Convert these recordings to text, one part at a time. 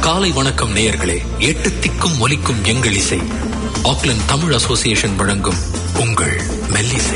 காலை வணக்கம் நேயர்களே. எட்டு திக்கும் ஒலிக்கும் எங்கள் இசை. ஆக்லாந்து தமிழ் அசோசியேஷன் வழங்கும் உங்கள் மெல்லிசை.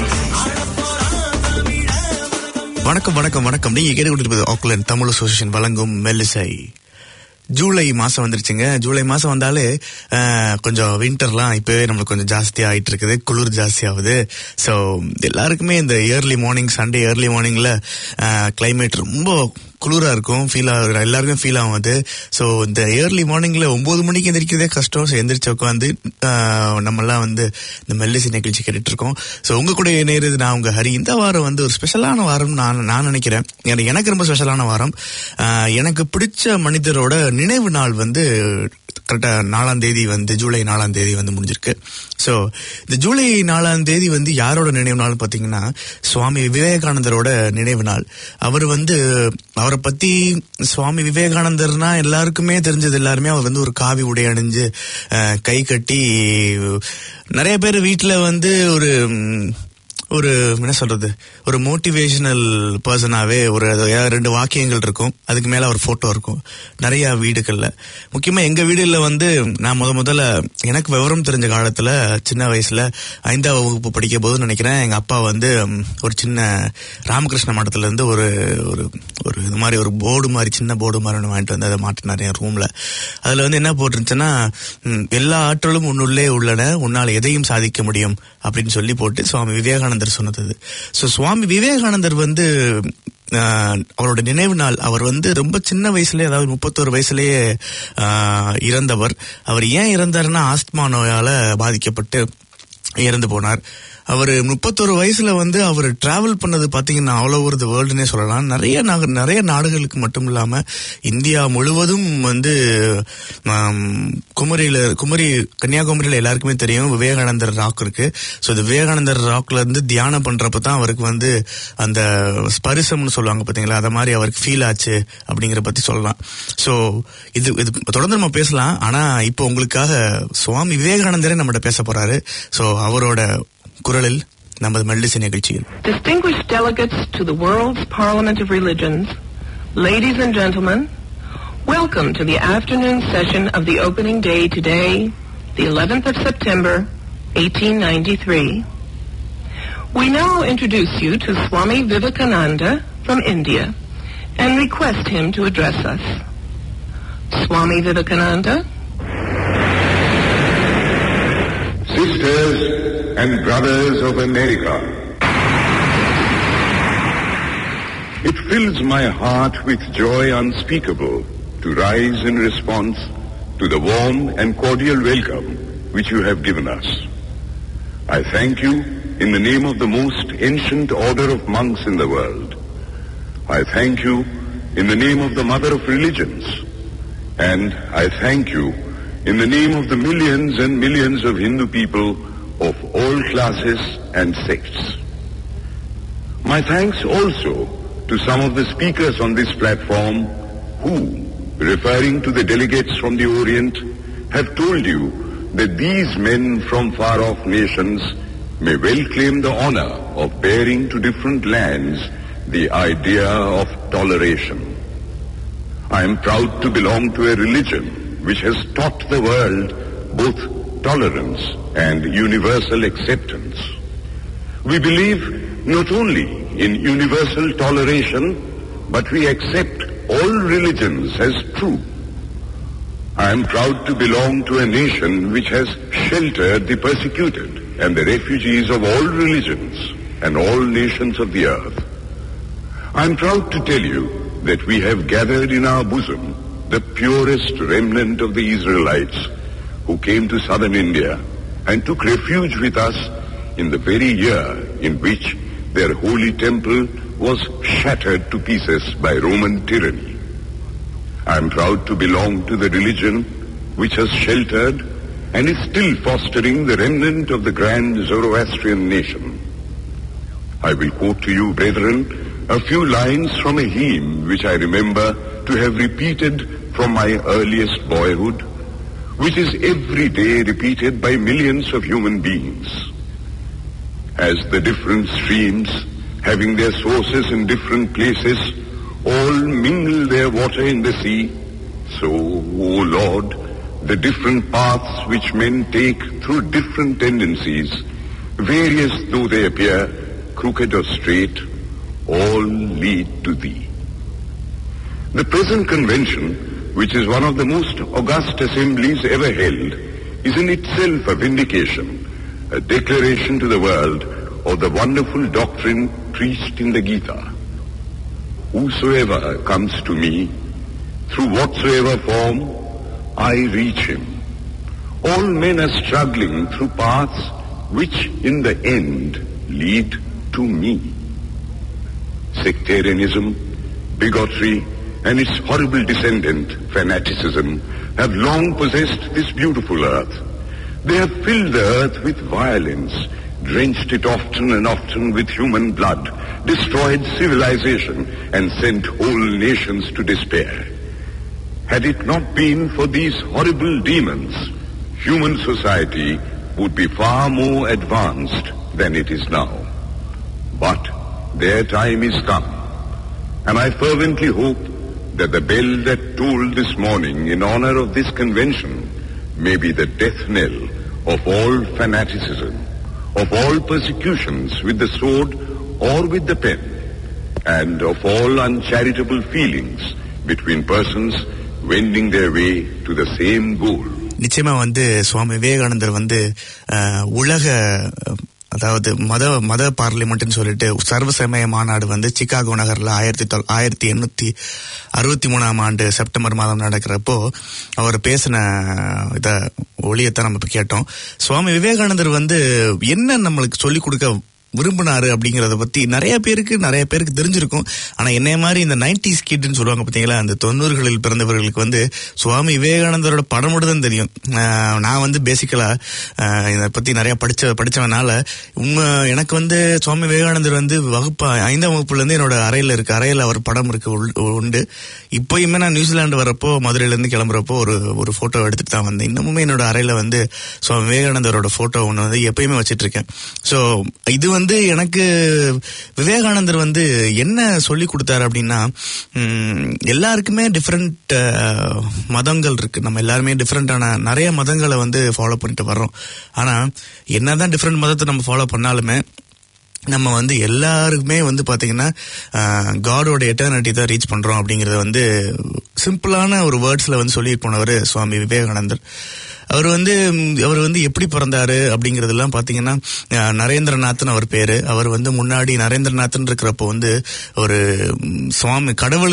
வணக்கம் வணக்கம் வணக்கம். நீங்க கேட்டுக்கொண்டிருப்பது ஆக்லாந்து தமிழ் அசோசியேஷன் வழங்கும் மெல்லிசை. ஜூலை மாசம் வந்துருச்சுங்க. ஜூலை மாசம் வந்தாலே கொஞ்சம் வின்டர்லாம் இப்பவே நம்மளுக்கு கொஞ்சம் ஜாஸ்தி ஆயிட்டு இருக்குது, குளிர் ஜாஸ்தி ஆகுது. ஸோ எல்லாருக்குமே இந்த ஏர்லி மார்னிங், சண்டே ஏர்லி மார்னிங்ல கிளைமேட் ரொம்ப குளிரா இருக்கும், ஃபீல் ஆகுது, எல்லாருக்கும் ஃபீல் ஆகும் அது. ஸோ இந்த ஏர்லி மார்னிங்ல 9 மணிக்கு எந்திரிக்கிறதே கஷ்டம். ஸோ எந்திரிச்சு உட்காந்து நம்மெல்லாம் இந்த மெல்லிசை நிகழ்ச்சி கேட்டுட்டு இருக்கோம். ஸோ உங்க கூட நேருது நான் உங்க ஹரி. இந்த வாரம் ஒரு ஸ்பெஷலான வாரம் நான் நினைக்கிறேன். எனக்கு ரொம்ப ஸ்பெஷலான வாரம். எனக்கு பிடிச்ச மனிதரோட நினைவு நாள் கரெக்டா 4ஆம் தேதி ஜூலை 4ஆம் தேதி முடிஞ்சிருக்கு. ஸோ இந்த ஜூலை 4ஆம் தேதி யாரோட நினைவு நாள் பாத்தீங்கன்னா சுவாமி விவேகானந்தரோட நினைவு நாள். அவரை பத்தி சுவாமி விவேகானந்தர்னா எல்லாருக்குமே தெரிஞ்சது. எல்லாருமே அவர் ஒரு காவி உடை அணிஞ்சு கை கட்டி நிறைய பேர் வீட்டுல ஒரு என்ன சொல்றது, ஒரு மோட்டிவேஷனல் பர்சனாவே ஒரு 2 வாக்கியங்கள் இருக்கும், அதுக்கு மேல ஒரு போட்டோ இருக்கும் நிறைய வீடுகள்ல. முக்கியமா எங்க வீடுல நான் முதல்ல எனக்கு விவரம் தெரிஞ்ச காலத்துல சின்ன வயசுல 5ஆம் வகுப்பு படிக்க போது நினைக்கிறேன், எங்க அப்பா ஒரு சின்ன ராமகிருஷ்ண மடத்துல இருந்து ஒரு ஒரு இது மாதிரி ஒரு போர்டு மாதிரி, சின்ன போர்டு மாதிரி வாங்கிட்டு அதை மாட்டினாரு என் ரூம்ல. அதுல என்ன போட்டுருந்துச்சுன்னா, எல்லா ஆற்றலும் உன்னுள்ளே உள்ளன, உன்னால் எதையும் சாதிக்க முடியும் அப்படின்னு சொல்லி போட்டு சுவாமி விவேகானந்தர் சொன்னது. சோ சுவாமி விவேகானந்தர் அவரோட நினைவு நாள். அவர் ரொம்ப சின்ன வயசுலயே, அதாவது 31 வயசுலயே இறந்தவர். அவர் ஏன் இறந்தாருன்னா ஆஸ்துமா நோயால பாதிக்கப்பட்டு இறந்து போனார். அவர் 31 வயசுல அவர் டிராவல் பண்ணது பாத்தீங்கன்னா ஆல் ஓவர் தி வேர்ல்டுனே சொல்லலாம். நிறைய நாடுகளுக்கு மட்டும் இல்லாம இந்தியா முழுவதும் குமரி கன்னியாகுமரியில எல்லாருக்குமே தெரியும் விவேகானந்தர் ராக் இருக்கு. ஸோ இந்த விவேகானந்தர் ராக்ல தியானம் பண்றப்ப தான் அவருக்கு அந்த ஸ்பரிசம்னு சொல்லுவாங்க பாத்தீங்களா, அத மாதிரி அவருக்கு ஃபீல் ஆச்சு அப்படிங்கிற பத்தி சொல்லலாம். ஸோ இது தொடர்ந்து நம்ம பேசலாம். ஆனா இப்போ உங்களுக்காக சுவாமி விவேகானந்தரே நம்மகிட்ட பேச போறாரு. ஸோ அவரோட குரலில் நமது மெல்லிசை நிகழ்ச்சியில். Distinguished delegates to the World's Parliament of Religions, ladies and gentlemen, welcome to the afternoon session of the opening day today, the 11th of September, 1893. We now introduce you to Swami Vivekananda from India and request him to address us. Swami Vivekananda. Sisters and brothers of America, it fills my heart with joy unspeakable to rise in response to the warm and cordial welcome which you have given us. I thank you in the name of the most ancient order of monks in the world. I thank you in the name of the mother of religions, and I thank you in the name of the millions and millions of Hindu people of all classes and sects. My thanks also to some of the speakers on this platform who, referring to the delegates from the Orient, have told you that these men from far-off nations may well claim the honor of bearing to different lands the idea of toleration. I am proud to belong to a religion which has taught the world both tolerance and universal acceptance. We believe not only in universal toleration, but we accept all religions as true. I am proud to belong to a nation which has sheltered the persecuted and the refugees of all religions and all nations of the earth. I am proud to tell you that we have gathered in our bosom the purest remnant of the Israelites who came to southern India and took refuge with us in the very year in which their holy temple was shattered to pieces by Roman tyranny. I am proud to belong to the religion which has sheltered and is still fostering the remnant of the grand Zoroastrian nation. I will quote to you, brethren, a few lines from a hymn which I remember to have repeated from my earliest boyhood, which is every day repeated by millions of human beings. As the different streams, having their sources in different places, all mingle their water in the sea, So, O Lord, the different paths which men take through different tendencies, various though they appear, crooked or straight, all lead to Thee. The present convention, which is one of the most august assemblies ever held, is in itself a vindication, a declaration to the world of the wonderful doctrine preached in the Gita. Whosoever comes to me, through whatsoever form, I reach him. All men are struggling through paths which in the end lead to me. Sectarianism, bigotry, and its horrible descendant, fanaticism, have long possessed this beautiful earth. They have filled the earth with violence, drenched it often and often with human blood, destroyed civilization, and sent whole nations to despair. Had it not been for these horrible demons, human society would be far more advanced than it is now. But their time is come, and I fervently hope that the bell that tolled this morning in honor of this convention may be the death knell of all fanaticism, of all persecutions with the sword or with the pen, and of all uncharitable feelings between persons wending their way to the same goal. நிச்சயமா சுவாமி விவேகானந்தர் உலக அதாவது மத பார்லிமெண்ட்னு சொல்லிட்டு சர்வசமய மாநாடு Chicago நகர்ல 1863 ஆண்டு September மாதம் நடக்கிறப்போ அவர் பேசின இத ஒளியத்தான் நம்ம கேட்டோம். சுவாமி விவேகானந்தர் என்ன நம்மளுக்கு சொல்லிக் கொடுக்க விரும்பினாரு அப்படிங்கறத பத்தி நிறைய பேருக்கு தெரிஞ்சிருக்கும். ஆனா என்னைய மாதிரி இந்த 90s கிட்னு சொல்லுவாங்க பாத்தீங்களா, அந்த 90களில் பிறந்தவர்களுக்கு சுவாமி விவேகானந்தரோட படம் மட்டும் தான் தெரியும். நான் பேசிக்கலா இதை பத்தி நிறைய படிச்சவனால எனக்கு சுவாமி விவேகானந்தர் வகுப்பு 5ஆம் வகுப்புல இருந்து என்னோட அறையில அவர் படம் உண்டு. இப்பயுமே நான் நியூசிலாந்து வரப்போ மதுரையில இருந்து கிளம்புறப்போ ஒரு போட்டோ எடுத்துட்டு தான் வந்தேன். இன்னமுமே என்னோட அறையில சுவாமி விவேகானந்தரோட போட்டோ ஒண்ணு எப்பயுமே வச்சிட்டு இருக்கேன். சோ இது எனக்கு விவேகானந்தர் என்ன சொல்லி கொடுத்தாரு அப்படின்னா, எல்லாருக்குமே டிஃபரெண்ட் மதங்கள் இருக்கு. நம்ம எல்லாருமே டிஃபரெண்டான நிறைய மதங்களை ஃபாலோ பண்ணிட்டு வர்றோம். ஆனா என்னதான் டிஃபரெண்ட் மதத்தை நம்ம ஃபாலோ பண்ணாலுமே நம்ம எல்லாருக்குமே பாத்தீங்கன்னா காடோட எட்டர்னிட்டி தான் ரீச் பண்றோம் அப்படிங்கறத சிம்பிளான ஒரு வேர்ட்ஸ்ல சொல்லி போனவர் சுவாமி விவேகானந்தர். அவர் எப்படி பிறந்தாரு அப்படிங்கறதெல்லாம் பாத்தீங்கன்னா, நரேந்திரநாத்னு அவர் பேரு. அவர் முன்னாடி நரேந்திரநாத்னு இருக்கிறப்போ ஒரு சுவாமி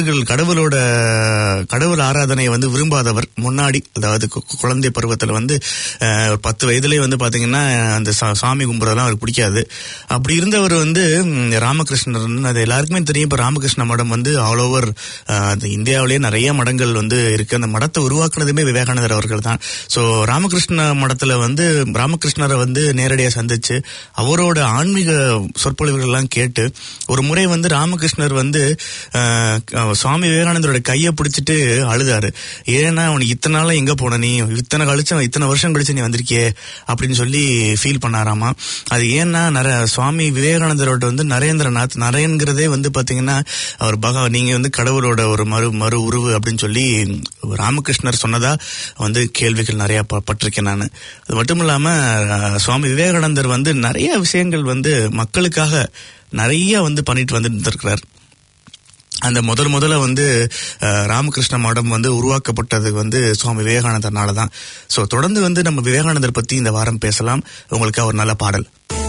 கடவுள் ஆராதனை விரும்பாதவர். முன்னாடி அதாவது குழந்தை பருவத்துல 10 வயதுலயே பாத்தீங்கன்னா அந்த சாமி கும்பிடுறதெல்லாம் அவருக்கு பிடிக்காது. அப்படி இருந்தவர் ராமகிருஷ்ணர், அது எல்லாருக்குமே தெரியும். இப்ப ராமகிருஷ்ண மடம் ஆல் ஓவர் இந்தியாவிலேயே நிறைய மடங்கள் இருக்கு. அந்த மடத்தை உருவாக்குனதுமே விவேகானந்தர் அவர்கள் தான். சோ ராமகிருஷ்ண மடத்துல ராமகிருஷ்ணரை நேரடியா சந்திச்சு அவரோட ஆன்மீக சொற்பொழிவுகள் எல்லாம் கேட்டு ஒரு முறை ராமகிருஷ்ணர் சுவாமி விவேகானந்தரோட கையை பிடிச்சிட்டு அழுதாரு. ஏன்னா அவனுக்கு இத்தனை நாள எங்க போன, நீ இத்தனை வருஷம் கழிச்சு நீ வந்திருக்கியே அப்படின்னு சொல்லி ஃபீல் பண்ணாராமா. அது ஏன்னா சுவாமி விவேகானந்தரோட நரேந்திரநாத் நரேன்கிறதே பாத்தீங்கன்னா அவர் நீங்க கடவுளோட ஒரு மறு உருவு அப்படின்னு சொல்லி ராமகிருஷ்ணர் சொன்னதா கேள்விகள் நிறைய பட்டிருக்கேன் நான். அது மட்டும் இல்லாம சுவாமி விவேகானந்தர் நிறைய விஷயங்கள் மக்களுக்காக நிறைய பண்ணிட்டு இருந்திருக்கிறார். அந்த முதல்ல ராமகிருஷ்ண மடம் உருவாக்கப்பட்டது சுவாமி விவேகானந்தர்னால தான். சோ தொடர்ந்து நம்ம விவேகானந்தர் பத்தி இந்த வாரம் பேசலாம். உங்களுக்கு ஒரு நல்ல பாடல்.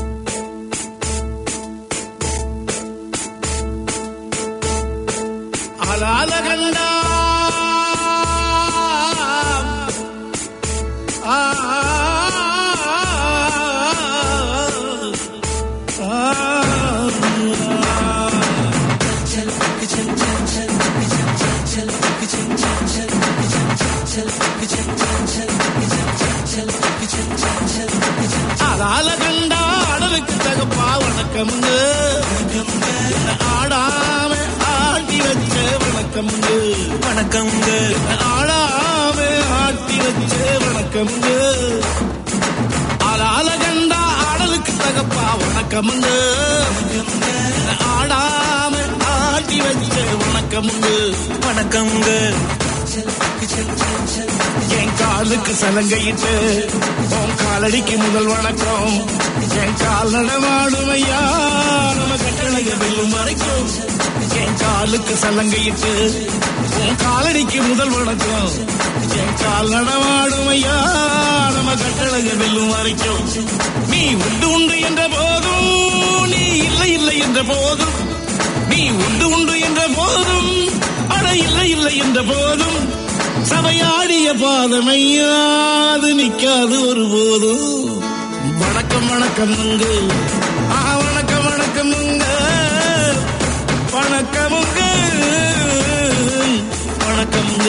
ஆடலுக்கு தகப்பா வணக்கமுங்க, ஆடாம ஆட்டி வச்ச வணக்கமுங்க, வணக்கமுங்க, ஆடாம ஆட்டி வச்ச வணக்கமுங்க, ஆளால கண்டா ஆடலுக்கு தகப்பா வணக்கமுங்க, ஆடாம ஆட்டி வச்ச வணக்கமுங்க, வணக்கமுங்க, என் காலுக்கு சலங்கையிட்டு உன் காலடிக்கு முதல் வணக்கம். என் கால் நடமாடும் ஐயா நம்ம கட்டளைய வெல்லும் வரைக்கும். என் காலுக்கு சலங்கையிட்டு உன் காலடிக்கு முதல் வணக்கம். என் கால் நடமாடும் ஐயா நம்ம கட்டளைய வெல்லும் வரைக்கும். நீ உண்டு உண்டு என்ற போதும், நீ இல்லை இல்லை என்ற போதும், நீ உண்டு உண்டு என்ற போதும், அட இல்லை இல்லை என்ற போதும், சபையாடிய பாதமையாது நிக்காது ஒருபோதும். வணக்கம் வணக்கம் உங்க, வணக்கம் வணக்கம் உங்க, வணக்கம் உங்க, வணக்கம் உங்க.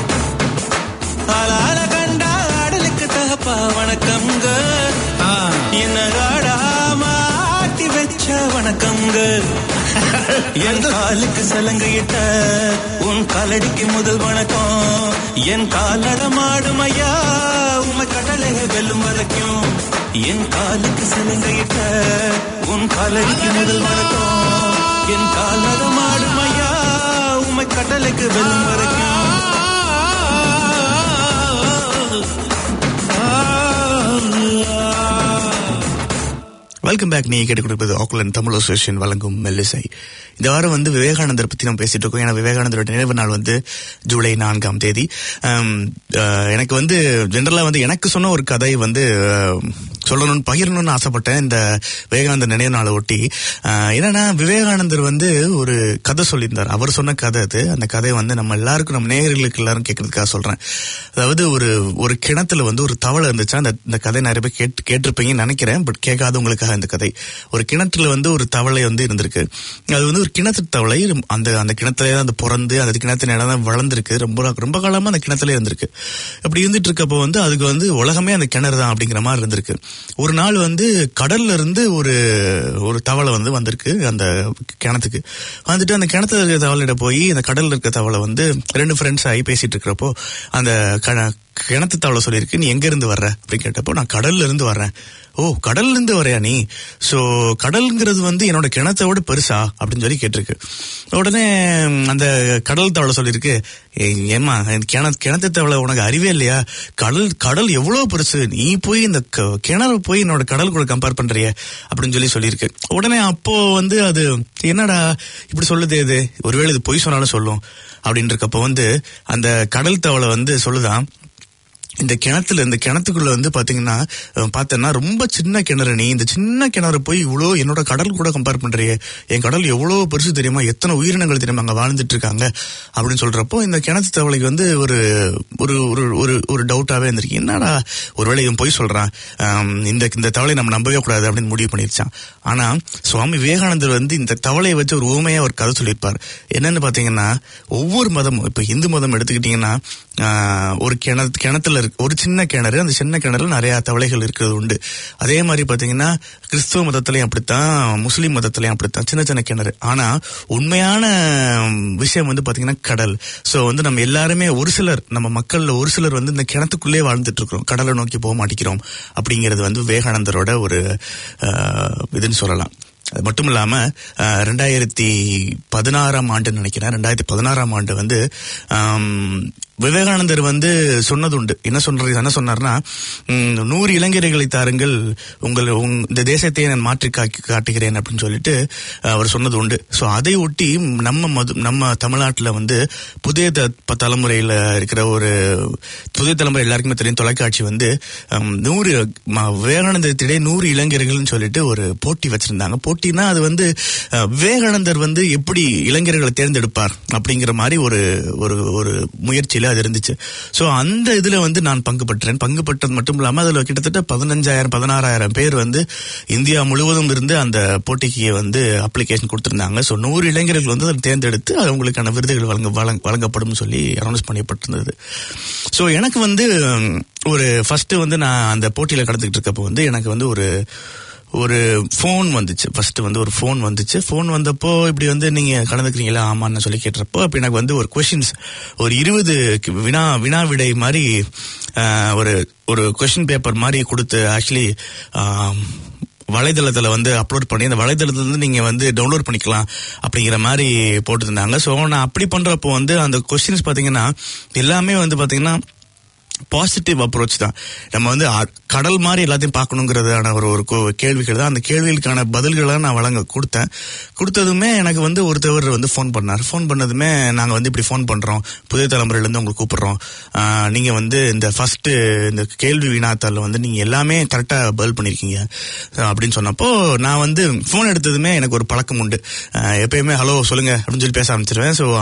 ஆளால கண்டா ஆடலுக்கு தகப்பா வணக்கம்ங்க. என்ன ஆடாமாட்டி வச்ச வணக்கம்ங்க. என் காலுக்கு சலங்கையிட்ட உன் காலடிக்கு முதல் வணக்கம். என் கால் நடமாடும் ஐயா உமை கடலைய வெல்லும் வரைக்கும். என் காலுக்கு சலங்கையிட்ட உன் காலடிக்கு முதல் வணக்கம். என் கால் நடமாடும் ஐயா உமை கடலைக்கு வெல்லும் வரைக்கும். Welcome back. நீ கேட்டுக் கொடுப்பது ஆக்லாந்து தமிழ் அசோசியேஷன் வழங்கும் மெல்லிசை. இந்த வாரம் வந்து விவேகானந்தர் பத்தி நம்ம பேசிட்டு இருக்கோம். ஏன்னா விவேகானந்தரோட நினைவு நாள் வந்து ஜூலை 4ஆம் தேதி. எனக்கு வந்து ஜெனரலா வந்து எனக்கு சொன்ன ஒரு கதை வந்து சொல்லணும்னு பகிரணும்னு ஆசைப்பட்டேன் இந்த விவேகானந்தர் நினைவு நாளை ஒட்டி. என்னன்னா விவேகானந்தர் வந்து ஒரு கதை சொல்லியிருந்தார். அவர் சொன்ன கதை அது. அந்த கதையை வந்து நம்ம எல்லாருக்கும், நம்ம நேயர்களுக்கு எல்லாரும் கேட்கறதுக்காக சொல்றேன். அதாவது ஒரு கிணத்துல வந்து ஒரு தவளை இருந்துச்சா. அந்த கதை நிறைய பேர் கேட்டிருப்பீங்கன்னு நினைக்கிறேன். பட் கேட்காதவங்களுக்காக இந்த கதை. ஒரு கிணற்றுல வந்து ஒரு தவளை வந்து இருந்திருக்கு. அது வந்து ஒரு கிணத்து தவளை. அந்த கிணத்துல அந்த பிறந்து அந்த கிணத்து நேரம் தான் வளர்ந்துருக்கு. ரொம்ப காலமா அந்த கிணத்துல இருந்திருக்கு. அப்படி இருந்துட்டு இருக்கப்போ வந்து அதுக்கு வந்து உலகமே அந்த கிணறு தான் அப்படிங்கிற மாதிரி இருந்திருக்கு. ஒரு நாள் வந்து கடல்ல இருந்து ஒரு தவளை வந்து வந்திருக்கு அந்த கிணத்துக்கு. வந்துட்டு அந்த கிணத்துல இருக்கிற தவளையிட போய் அந்த கடல்ல இருக்க தவளை வந்து 2 ஃப்ரெண்ட்ஸ் ஆகி பேசிட்டு இருக்கிறப்போ அந்த கிணத்து தவளை சொல்லியிருக்கு, நீ எங்க இருந்து வர்ற அப்படின்னு கேட்டப்போ, நான் கடல்ல இருந்து வர்றேன். ஓ, கடல்ல இருந்து வரையா நீ? சோ கடல்ங்கிறது வந்து என்னோட கிணத்தோட பெருசா அப்படின்னு சொல்லி கேட்டிருக்கு. உடனே அந்த கடல் தவளை சொல்லியிருக்கு, ஏமா கிணத்து தவளை உனக்கு அறிவே இல்லையா? கடல் எவ்வளவு பெருசு, நீ போய் இந்த கிணறு போய் என்னோட கடல் கூட கம்பேர் பண்றிய அப்படின்னு சொல்லியிருக்கு. உடனே அப்போ வந்து அது என்னடா இப்படி சொல்லுது, இது ஒருவேளை இது பொய் சொன்னாலும் சொல்லும் அப்படின்னு இருக்கப்போ வந்து அந்த கடல் தவளை வந்து சொல்லுதான், இந்த கிணத்துக்குள்ள வந்து பார்த்தேன்னா ரொம்ப சின்ன கிணறு. நீ இந்த சின்ன கிணறு போய் இவ்வளோ என்னோட கடல் கூட கம்பேர் பண்றியே, என் கடல் எவ்வளவு பெருசு தெரியுமா, எத்தனை உயிரினங்கள் தெரியுமா அங்க வாழ்ந்துட்டு இருக்காங்க அப்படின்னு சொல்றப்போ இந்த கிணத்து தவளைக்கு வந்து ஒரு ஒரு ஒரு டவுட்டாவே இருந்திருக்கு. என்னடா ஒருவேளை இவன் போய் சொல்றான், இந்த தவளை நம்ம நம்பவே கூடாது அப்படின்னு முடிவு பண்ணிருச்சான். ஆனா சுவாமி விவேகானந்தர் வந்து இந்த தவளையை வச்சு ஒரு ஊமையா ஒரு கதை சொல்லியிருப்பார். என்னன்னு பாத்தீங்கன்னா, ஒவ்வொரு மதமும், இப்ப இந்து மதம் எடுத்துக்கிட்டீங்கன்னா ஒரு கிணத்துல ஒரு சின்ன கிணறு, அந்த சின்ன கிணறுல நிறைய தவளைகள் இருக்கிறது உண்டு. அதே மாதிரி பாத்தீங்கன்னா கிறிஸ்துவ மதத்திலையும் அப்படித்தான், முஸ்லீம் மதத்திலையும் அப்படித்தான், சின்ன சின்ன கிணறு. ஆனா உண்மையான விஷயம் வந்து பாத்தீங்கன்னா கடல். சோ வந்து நம்ம எல்லாருமே நம்ம மக்கள்ல ஒரு சிலர் வந்து இந்த கிணத்துக்குள்ளே வாழ்ந்துட்டு இருக்கிறோம், கடலை நோக்கி போக மாட்டேங்கிறோம் அப்படிங்கிறது வந்து விவேகானந்தரோட ஒரு இதுன்னு சொல்லலாம். அது மட்டும் இல்லாம 2016ஆம் ஆண்டு நினைக்கிறேன், 2016ஆம் ஆண்டு வந்து விவேகானந்தர் வந்து சொன்னது உண்டு. என்ன சொன்னார்னா, 100 இளைஞர்களை தாருங்கள், இந்த தேசத்தை நான் மாற்றி காட்டுகிறேன் அப்படின்னு சொல்லிட்டு அவர் சொன்னது உண்டு. ஸோ அதை ஒட்டி நம்ம தமிழ்நாட்டில் வந்து புதிய தலைமுறையில் இருக்கிற ஒரு புதிய தலைமுறை எல்லாருக்குமே தெரியும், தொலைக்காட்சி வந்து 100 விவேகானந்தத்திடையே 100 இளைஞர்கள்னு சொல்லிட்டு ஒரு போட்டி வச்சிருந்தாங்க. போட்டினா அது வந்து விவேகானந்தர் வந்து எப்படி இளைஞர்களை தேர்ந்தெடுப்பார் அப்படிங்கிற மாதிரி ஒரு முயற்சியில் அது இருந்துச்சு. சோ அந்த இதுல வந்து நான் பங்கு பட்டது மட்டும் இல்லாம அதுல கிட்டத்தட்ட 15,000-16,000 பேர் வந்து இந்தியா முழுவதும் இருந்து அந்த போட்டிக்கு வந்து அப்ளிகேஷன் கொடுத்திருந்தாங்க. சோ 100 இளைஞர்கள் வந்து அதை தேர்ந்தெடுத்து அவங்களுக்கான விருதுகள் வழங்கப்படும் சொல்லி அனௌன்ஸ் பண்ணப்பட்டிருந்தது. சோ எனக்கு வந்து ஃபர்ஸ்ட் வந்து நான் அந்த போட்டியில கலந்துக்கிட்டு இருக்கப்போ வந்து எனக்கு வந்து ஒரு ஃபோன் வந்துச்சு. ஃபர்ஸ்ட் வந்து ஒரு ஃபோன் வந்துச்சு. ஃபோன் வந்தப்போ இப்படி வந்து நீங்க கலந்துக்கிறீங்களா, ஆமான்னு சொல்லி கேட்டப்போ அப்ப எனக்கு வந்து ஒரு கொஸ்டின்ஸ், ஒரு 20 வினா விடை மாதிரி ஒரு கொஸ்டின் பேப்பர் மாதிரி கொடுத்து, ஆக்சுவலி வலைதளத்துல வந்து அப்லோட் பண்ணி அந்த வலைதளத்துல இருந்து நீங்க வந்து டவுன்லோட் பண்ணிக்கலாம் அப்படிங்கிற மாதிரி போட்டுருந்தாங்க. ஸோ நான் அப்படி பண்றப்போ வந்து அந்த கொஸ்டின்ஸ் பாத்தீங்கன்னா எல்லாமே வந்து பாத்தீங்கன்னா பாசிட்டிவ் அப்ரோச் தான். நம்ம வந்து கடல் மாதிரி எல்லாத்தையும் பார்க்கணுங்கிறதான ஒரு கேள்விகள் தான். அந்த கேள்விகளுக்கான பதில்களை நான் கொடுத்ததுமே எனக்கு வந்து ஒருத்தவர் வந்து ஃபோன் பண்ணதுமே நாங்கள் வந்து இப்படி ஃபோன் பண்றோம், புதிய தலைமுறையிலேருந்து உங்களுக்கு கூப்பிடுறோம், நீங்க வந்து இந்த ஃபர்ஸ்ட் இந்த கேள்வி வினாத்தாள் வந்து நீங்க எல்லாமே கரெக்டா பதில் பண்ணிருக்கீங்க அப்படின்னு சொன்னப்போ நான் வந்து ஃபோன் எடுத்ததுமே எனக்கு ஒரு பழக்கம் உண்டு. எப்பயுமே ஹலோ சொல்லுங்க அப்படின்னு சொல்லி பேச ஆரம்பிச்சிருவேன். ஸோ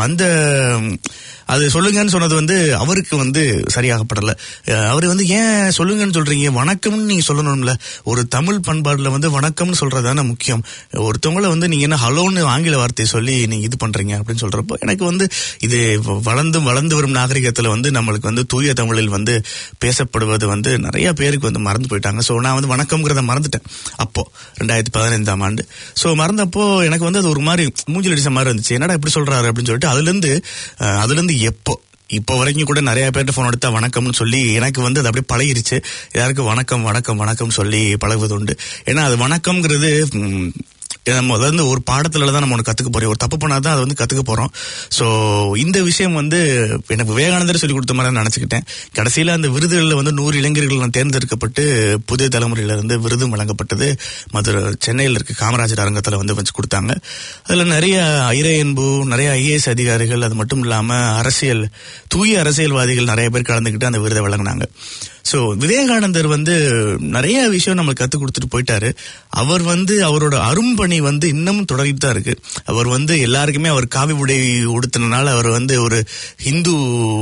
அது சொல்லுங்கன்னு சொன்னது வந்து அவருக்கு வந்து சரியாகப்படல. அவரு வந்து ஏன் சொல்லுங்கன்னு சொல்றீங்க, வணக்கம்னு நீங்க சொல்லணும்ல, ஒரு தமிழ் பண்பாடுல வந்து வணக்கம்னு சொல்றதுதானே முக்கியம். ஒருத்தவங்கள வந்து நீங்க என்ன ஹலோன்னு ஆங்கில வார்த்தையை சொல்லி நீங்க இது பண்றீங்க அப்படின்னு சொல்றப்போ எனக்கு வந்து இது வளர்ந்து வரும் நாகரிகத்துல வந்து நம்மளுக்கு வந்து தூய தமிழில் வந்து பேசப்படுவது வந்து நிறைய பேருக்கு வந்து மறந்து போயிட்டாங்க. ஸோ நான் வந்து வணக்கம்ங்கிறத மறந்துட்டேன் அப்போ 2015ஆம் ஆண்டு. ஸோ மறந்தப்போ எனக்கு வந்து அது ஒரு மாதிரி மூஞ்சில் அடிச்ச மாதிரி இருந்துச்சு. என்னடா இப்படி சொல்றாரு அப்படின்னு சொல்லிட்டு அதுல இருந்து இப்போ வரைக்கும் கூட நிறைய பேர்ட்ட போன் எடுத்தா வணக்கம்னு சொல்லி எனக்கு வந்து அது அப்படியே பழகிருச்சு. யாருக்கு வணக்கம் வணக்கம் வணக்கம் சொல்லி பழகுவது உண்டு. ஏன்னா அது வணக்கம்ங்கிறது நம்ம அதாவது ஒரு பாடத்துல தான் நம்ம ஒன்று கத்துக்க போறோம், ஒரு தப்பு பண்ணாதான் அதை வந்து கத்துக்க போறோம். ஸோ இந்த விஷயம் வந்து எனக்கு விவேகானந்தர் சொல்லி கொடுத்த மாதிரி நினைச்சுக்கிட்டேன். கடைசியில அந்த விருதுகளில் வந்து 100 இளைஞர்கள் தேர்ந்தெடுக்கப்பட்டு புதிய தலைமுறையில இருந்து விருதும் வழங்கப்பட்டது. சென்னையில் இருக்க காமராஜர் அரங்கத்துல வந்து வச்சு கொடுத்தாங்க. அதுல நிறைய ஐரேன்பு, நிறைய IAS அதிகாரிகள், அது மட்டும் இல்லாம தூய அரசியல்வாதிகள் நிறைய பேர் கலந்துக்கிட்டு அந்த விருதை வழங்கினாங்க. ஸோ விவேகானந்தர் வந்து நிறைய விஷயம் நம்மளுக்கு கற்றுக் கொடுத்துட்டு போயிட்டாரு. அவர் வந்து அவரோட அரும்பணி வந்து இன்னமும் தொடங்கிட்டு தான் இருக்கு. அவர் வந்து எல்லாருக்குமே அவர் காவி உடை உடுத்தினால அவர் வந்து ஒரு ஹிந்து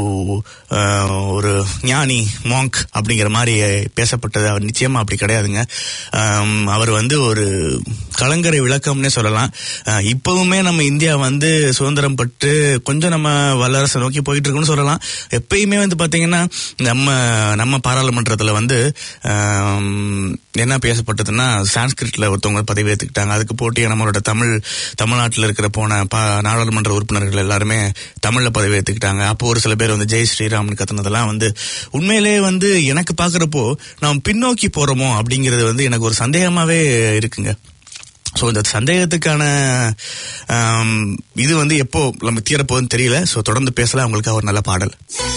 ஒரு ஞானி மாங்க் அப்படிங்கிற மாதிரி பேசப்பட்டது. அவர் நிச்சயமா அப்படி கிடையாதுங்க. அவர் வந்து ஒரு கலங்கரை விளக்கம்னே சொல்லலாம். இப்பவுமே நம்ம இந்தியா வந்து சுதந்திரம் பட்டு கொஞ்சம் நம்ம வல்லரசை நோக்கி போயிட்டு இருக்குன்னு சொல்லலாம். எப்பயுமே வந்து பாத்தீங்கன்னா நம்ம பாராளுமன்றத்துல வந்து என்ன பேசப்பட்டதுன்னா சான்ஸ்கிரிட்ல ஒருத்தவங்க பதவி ஏற்றுக்கிட்டாங்க. அதுக்கு போட்டியா நம்மளோட தமிழ்நாட்டில் இருக்கிற போன நாடாளுமன்ற உறுப்பினர்கள் எல்லாருமே தமிழ்ல பதவி ஏற்றுக்கிட்டாங்க. அப்போ ஒரு சில பேர் வந்து ஜெய் ஸ்ரீராம்னு கத்துனதெல்லாம் வந்து உண்மையிலே வந்து எனக்கு பாக்குறப்போ நாம் பின்னோக்கி போறோமோ அப்படிங்கிறது வந்து எனக்கு ஒரு சந்தேகமாவே இருக்குங்க. ஸோ இந்த சந்தேகத்துக்கான இது வந்து எப்போ நம்ம தீரப்போகுதுன்னு தெரியல. ஸோ தொடர்ந்து பேசலாம். உங்களுக்கு ஒரு நல்ல பாடல்.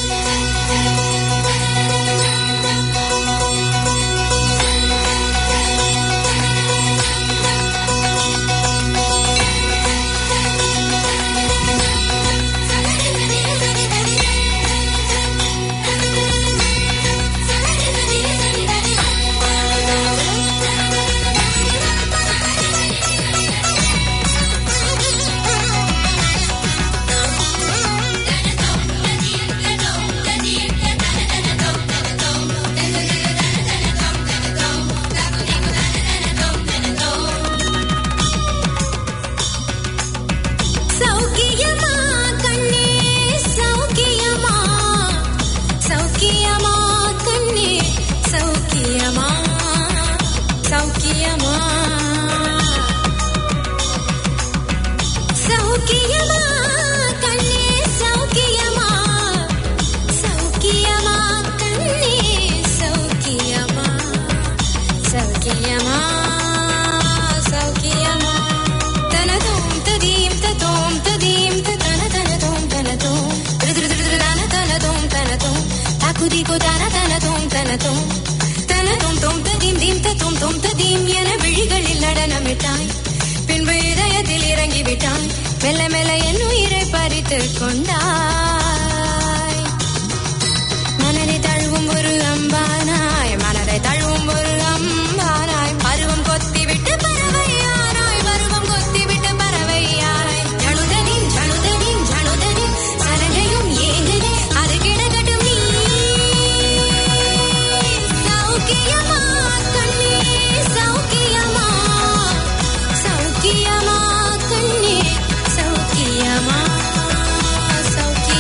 பின்பு இதயத்தில் இறங்கிவிட்டாய், மெல்ல மெல்ல என் உயிரை பறித்து கொண்டாய். மனதை தழுவும் ஒரு அம்பானாய், மனதை தழுவும் ஒரு அம்பானாய், பருவம் கொத்திவிட்டு பறவையானாய், பருவம் கொத்திவிட்டு பறவையானாய். ஜனுதனின் ஜனுதனின் ஜனுதனின் சலங்கையும் ஏங்குதே, அது கிடக்கட்டும் நீ சௌக்கியமா கண்ணே, சௌக்கியமா சௌக்கியமா கண்ணே, சௌக்கியமா சௌக்கியமா.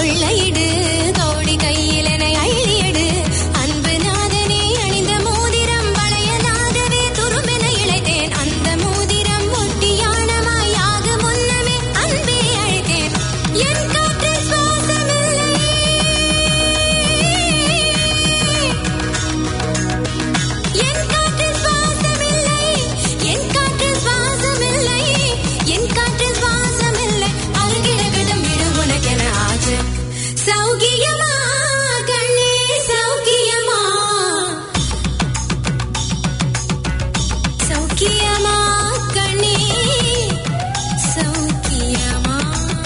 கொள்ளையிடு கோடி கையில் என அள்ளியடு அன்பு நாதனே அணிந்த மோதிரம் வளையலாகவே துருமென இழைத்தேன் அந்த மோதிரம் ஒட்டியானமாயாக முன்னமே அன்பே அழைத்தேன் என் காற்றில் சுவாசமில்லை என் காற்றில் சுவாசமில்லை என் காற்றில் சுவாசமில்லை என் காற்றில் சுவாசமில்லை அருகிடகிடம் விடு உனக்கென ஆச்சு சௌகியமா கண்ணே சௌகியமா சௌகியமா கண்ணே சௌகியமா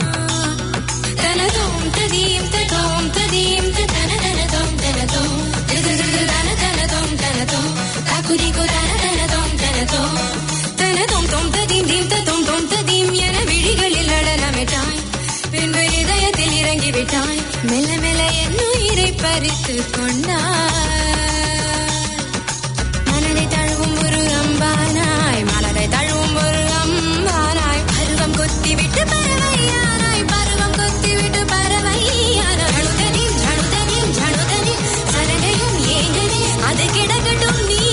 தனதோம் ததீம் ததோம் ததீம் தனதனதோம் தனதோம் தனதனதோம் தனதோம் தாக்குதிக்கு தனதனதோம் தனதோம் தனதோம் தோம் ததீம் தீம் ததோம் தோம் ததீம் என விழிகளில் நடனமிட்டாய் பின்பு இதயத்தில் இறங்கிவிட்டாய் மெல்ல மெல்ல என் உயிரை பறித்துக் கொண்டாய் மனதை தழுவும் ஒரு அம்பானாய் மனதை தழுவும் ஒரு அம்பானாய் பருவம் கொத்திவிட்டு பறவையானாய் பருவம் கொத்திவிட்டு பறவையானாய் ஜடுதனீம் ஜடுதனீம் ஜடுதனீம் சலங்கையும் ஏங்குதே அது கிடக்கட்டும் நீ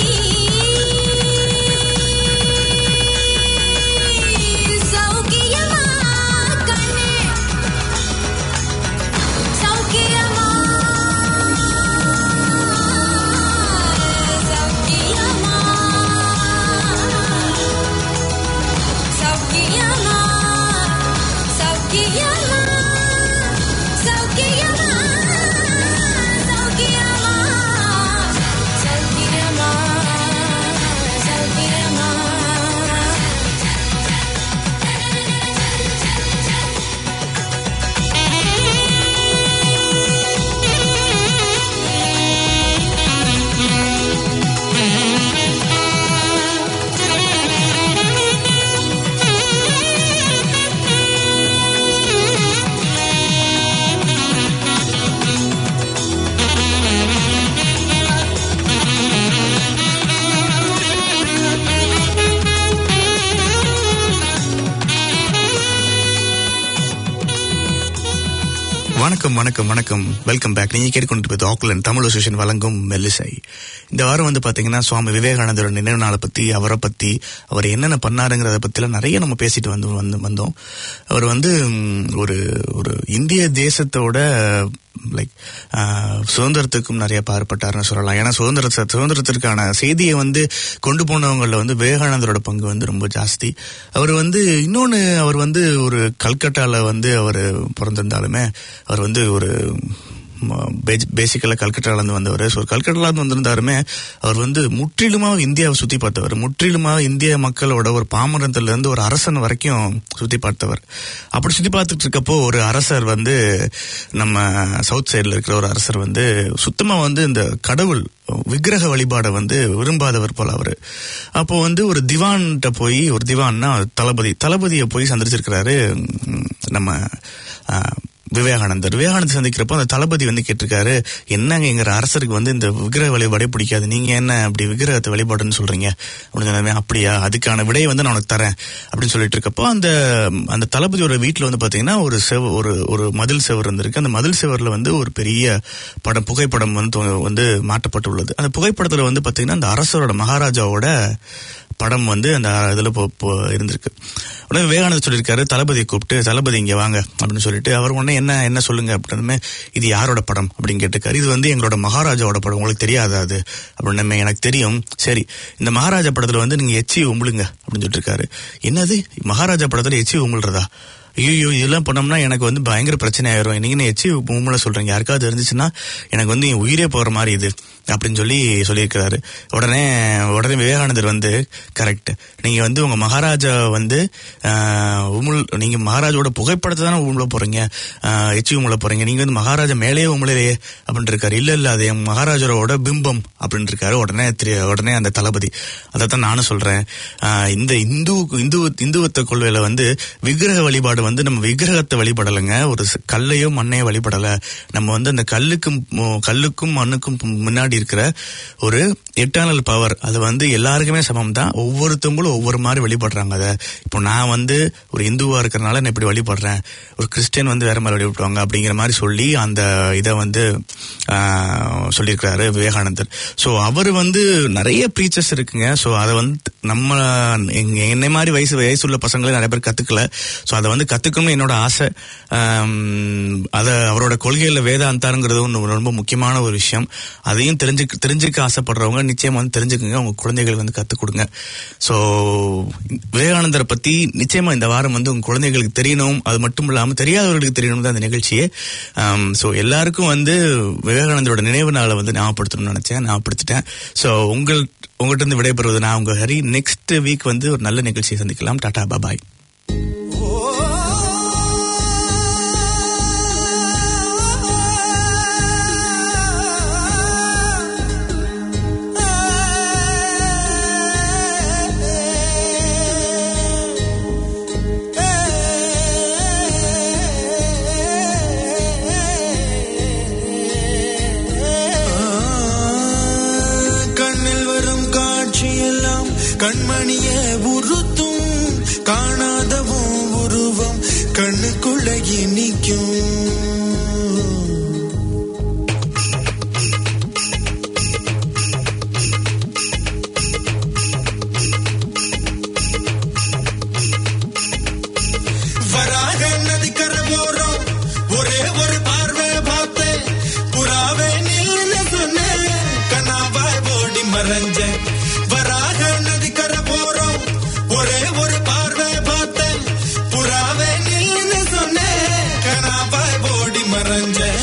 சௌக்கியமா கண்ணே சௌக்கியமா சௌக்கியமா சௌக்கியமா சௌக்கியமா சௌக்கியமா சௌக்கியமா சௌக்கியமா சௌக்கியமா வணக்கம் வணக்கம் வணக்கம் வெல்கம் பேக். நீங்க கேட்டுக்கொண்டிருப்பது ஆக்லாந்து தமிழ் அசோசியேஷன் வழங்கும் மெல்லிசை. இந்த வாரம் வந்து பாத்தீங்கன்னா சுவாமி விவேகானந்தரோட நினைவு நாளை பத்தி, அவரை பத்தி, அவர் என்னென்ன பண்ணாருங்கிறத பத்திலாம் நிறைய நம்ம பேசிட்டு வந்தோம். அவர் வந்து ஒரு இந்திய தேசத்தோட லைக் சுதந்திரத்துக்கும் நிறைய பாடுபட்டாருன்னு சொல்லலாம். ஏன்னா சுதந்திரத்திற்கான செய்தியை வந்து கொண்டு போனவங்கள வந்து விவேகானந்தரோட பங்கு வந்து ரொம்ப ஜாஸ்தி. அவர் வந்து இன்னொன்னு, அவர் வந்து ஒரு கல்கட்டால வந்து அவர் பிறந்திருந்தாலுமே அவர் வந்து ஒரு பேசிக்கலா கல்கட்டால இருந்து வந்தவர். ஸோ கல்கட்டால இருந்து வந்திருந்தாருமே அவர் வந்து முற்றிலுமா இந்தியாவை சுத்தி பார்த்தவர். முற்றிலுமா இந்திய மக்களோட ஒரு பாமரத்துல இருந்து ஒரு அரசன் வரைக்கும் சுத்தி பார்த்தவர். அப்படி சுத்தி பார்த்துட்டு இருக்கப்போ ஒரு அரசர் வந்து, நம்ம சவுத் சைட்ல இருக்கிற ஒரு அரசர் வந்து சுத்தமா வந்து இந்த கடவுள் விக்கிரக வழிபாடை வந்து விரும்பாதவர் போல அவரு. அப்போ வந்து ஒரு திவான்கிட்ட போய், ஒரு திவான்னா தளபதியை போய் சந்திச்சிருக்கிறாரு நம்ம விவேகானந்தர் சந்திக்கிறப்போ அந்த தளபதி வந்து கேட்டிருக்காரு, என்னங்க எங்க அரசருக்கு வந்து இந்த விக்கிரக வழிபாடே பிடிக்காது, நீங்க என்ன அப்படி விக்கிரகத்தை வழிபாடுன்னு சொல்றீங்க அப்படின்னு. அப்படியா, அதுக்கான விடையை வந்து நான் உனக்கு தரேன் அப்படின்னு சொல்லிட்டு இருக்கப்போ அந்த தளபதியோட வீட்டுல வந்து பாத்தீங்கன்னா ஒரு மதில் செவர் இருந்திருக்கு. அந்த மதில் செவர்ல வந்து ஒரு பெரிய புகைப்படம் வந்து மாட்டப்பட்டுள்ளது. அந்த புகைப்படத்துல வந்து பாத்தீங்கன்னா அந்த அரசரோட மகாராஜாவோட படம் வந்து அந்த இதுல இருந்திருக்கு. உடனே விவேகானந்தர் சொல்லியிருக்காரு, தளபதியை கூப்பிட்டு, தளபதி இங்க வாங்க அப்படின்னு சொல்லிட்டு, அவர் உடனே என்ன சொல்லுங்க அப்படின்னுமே, இது யாரோட படம் அப்படின்னு கேட்டுக்காரு. இது வந்து எங்களோட மகாராஜாவோட படம், உங்களுக்கு தெரியாதா அது அப்படின்னு. எனக்கு தெரியும், சரி இந்த மகாராஜா படத்துல வந்து நீங்க எச்சி உமிழுங்க அப்படின்னு சொல்லிட்டு இருக்காரு. என்னது மகாராஜா படத்துல எச்சி உமிழ்றதா? ஐயோ இதெல்லாம் பண்ணோம்னா எனக்கு வந்து பயங்கர பிரச்சனை ஆயிரும், நீங்க எச்சி உமிழ சொல்றீங்க, யாருக்காவது இருந்துச்சுன்னா எனக்கு வந்து உயிரே போற மாதிரி இது அப்படின்னு சொல்லியிருக்கிறாரு. உடனே விவேகானந்தர் வந்து, கரெக்ட், நீங்க வந்து உங்க மகாராஜா வந்து நீங்க மகாராஜாவோட புகைப்படத்தை தானே உமிழ போறீங்க, எச்சி உமிழ போறீங்க, நீங்க வந்து மகாராஜா மேலேயே உமிழலையே அப்படின்னு இருக்காரு. இல்ல அது என் மகாராஜாவோட பிம்பம் அப்படின்னு இருக்காரு. உடனே அந்த தளபதி, அதைத்தான் நானும் சொல்றேன், இந்த இந்துவத்த கொள்கையில வந்து விக்கிரக வழிபாடு வந்து நம்ம விக்கிரகத்தை வழிபடலைங்க, ஒரு கல்லையோ மண்ணையோ வழிபடலை. நம்ம வந்து அந்த கல்லுக்கும் மண்ணுக்கும் முன்னாடி இருக்கிற ஒரு எட்டர்னல் பவர், அது வந்து எல்லாருக்குமே சமம் தான். ஒவ்வொருத்தவங்களும் ஒவ்வொரு மாதிரி வழிபடுறாங்க அதை. இப்போ நான் வந்து ஒரு இந்துவா இருக்கிறனால நான் இப்படி வழிபடுறேன், ஒரு கிறிஸ்டியன் வந்து வேற மாதிரி வழிபடுவாங்க அப்படிங்கிற மாதிரி சொல்லி அந்த இதை வந்து சொல்லியிருக்கிறாரு விவேகானந்தர். ஸோ அவர் வந்து நிறைய ப்ரீச்சர்ஸ் இருக்குங்க. ஸோ அதை வந்து நம்ம என்னை மாதிரி வயசுள்ள பசங்களே நிறைய பேர் கத்துக்கல. ஸோ அதை வந்து கத்துக்கணும்னு என்னோட ஆசை. அதை அவரோட கொள்கையில வேதாந்தாருங்கிறது ரொம்ப முக்கியமான ஒரு விஷயம். அதையும் தெரிஞ்சுக்க ஆசைப்படுறவங்க நிச்சயமா வந்து தெரிஞ்சுக்குங்க, உங்க குழந்தைகளுக்கு வந்து கத்துக் கொடுங்க. ஸோ விவேகானந்தரை பத்தி நிச்சயமா இந்த வாரம் வந்து உங்க குழந்தைகளுக்கு தெரியணும், அது மட்டும் இல்லாம தெரியாதவர்களுக்கு தெரியணும் தான் அந்த நிகழ்ச்சியே. ஸோ எல்லாருக்கும் வந்து விவேகானந்தரோட நினைவு நாளை வந்து ஞாபகப்படுத்தணும்னு நினைச்சேன், ஞாபகப்படுத்திட்டேன். ஸோ உங்கள்கிட்ட இருந்து விடைபெறுவது நான் உங்க ஹரி. நெக்ஸ்ட் வீக் வந்து ஒரு நல்ல நிகழ்ச்சியை சந்திக்கலாம். டாடா, பாய். கண்மணிய உறுத்தும் காணாதவும் உருவம் கண்ணுக்குள்ள நிற்கும். வராக நதிக்கர போறோம், ஒரே ஒரு பார்வை பார்த்தேன், புறாவே நின்னு சொன்னேன், கண்ணாவாய் ஓடி மறைஞ்சேன். வராக நதிக்கர போறோம், ஒரே ஒரு பார்வை பார்த்தேன், புறாவே நின்னு சொன்னேன், கண்ணாவாய் ஓடி மறைஞ்சேன்.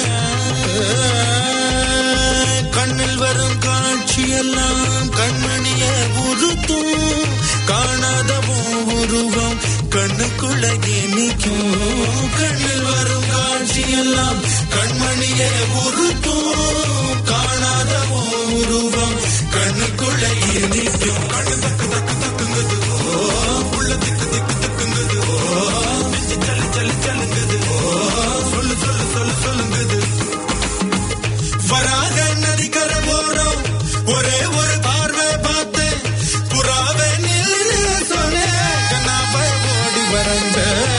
கண்ணில் வரும் காட்சியெல்லாம் கண்மணிய உறுத்தும் காணாதவும் உருவம் கண்ணுக்குள்ள நிற்கும். கண்ணில் வரும் காட்சியெல்லாம் கண்மணிய உறுத்தும் காணாதவும் உருவம் கண்ணுக்குள்ள நிற்கும். கண்ணு தக்கு தக்கு தக்குங்குது, உள்ள திக்கு திக்கு தக்குங்குது, சல்லு சல்லு சல்லுங்குது, சொல்லு சொல்லு சொல்லு சொல்லுங்குது. வராக நதிக்கர போறோம், ஒரே ஒரு பார்வை பார்த்து புறாவே நின்னு சொன்னேன், கண்ணாவை ஓடி வரைஞ்ச.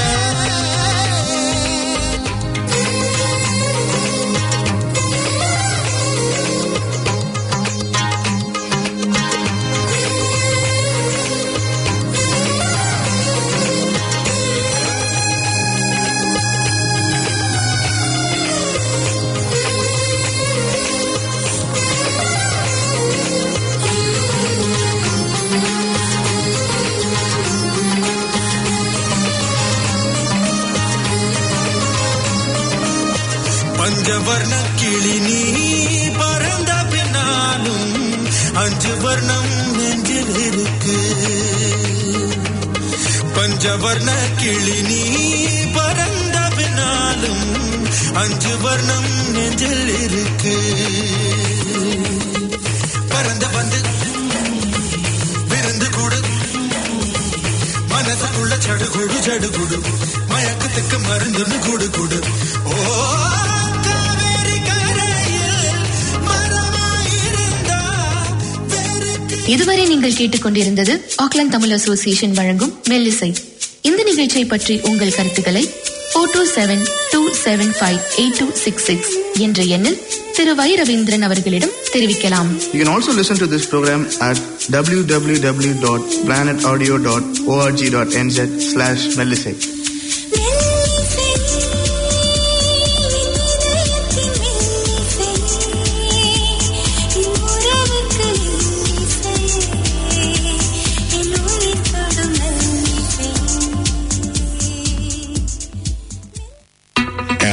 பஞ்சவர்ண கிளி நீ பறந்த பின்னாலும் 5 வர்ணம் நெஞ்சில் இருக்கு. பஞ்சவர்ண கிளி நீ பறந்த பின்னாலும் 5 வர்ணம் நெஞ்சில் இருக்கு. பறந்து வந்து விருந்து கூடு, மனசுக்குள்ள சடுகுடு சடுகுடு, மயக்கத்துக்கு மருந்துன்னு கூடு கூடு. ஓ இதுவரை நீங்கள் கேட்டுக்கொண்டிருந்தது ஆக்லாந்து தமிழ் அசோசியேஷன் வழங்கும் மெல்லிசை. இந்த நிகழ்ச்சியை பற்றி உங்கள் கருத்துக்களை 4272758266 என்ற எண்ணில் திரு வை ரவீந்திரன் அவர்களிடம் தெரிவிக்கலாம். You can also listen to this program at www.planetaudio.org.nz/Mellisai.